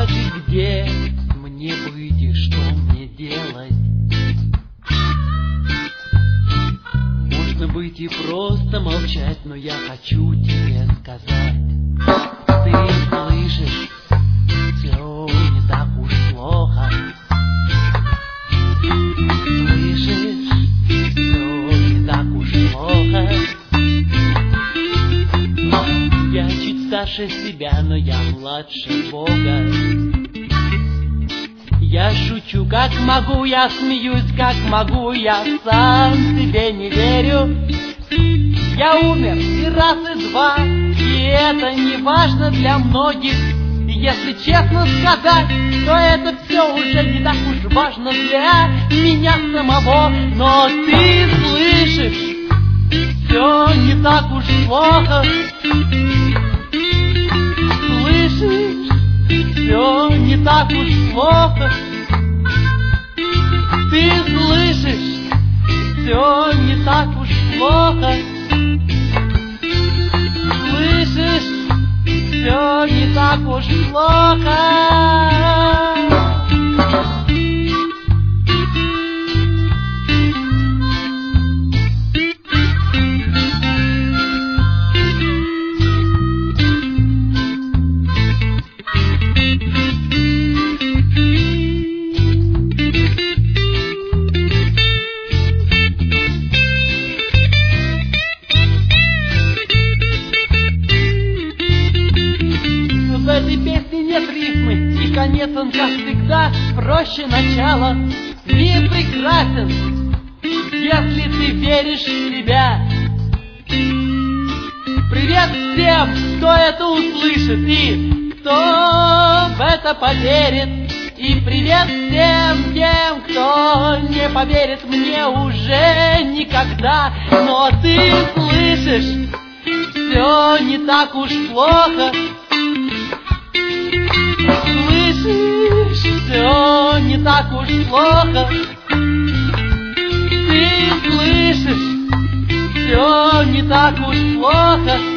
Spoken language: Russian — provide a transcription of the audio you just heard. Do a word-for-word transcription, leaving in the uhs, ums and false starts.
ты где мне быть и что мне делать? Можно быть и просто молчать, но я хочу тебе сказать. Ты слышишь, все не так уж плохо. Слышишь, все не так уж плохо. Я чуть старше себя, но я младше Бога. Я шучу как могу, я смеюсь как могу, я сам себе не верю. Я умер и раз, и два, и это не важно для многих. И если честно сказать, то это все уже не так уж важно для меня самого. Но ты слышишь, все не так уж плохо. Слышишь, все не так уж плохо. Ты слышишь, все не так уж плохо. Слышишь, все не так уж плохо. В этой песне нет рифмы, и конец он, как всегда, проще начала. Мир прекрасен, если ты веришь в себя. Привет всем, кто это услышит и кто в это поверит. И привет всем тем, кто не поверит мне уже никогда. Но ты слышишь, все не так уж плохо. Слышишь, все не так уж плохо. Ты слышишь, все не так уж плохо.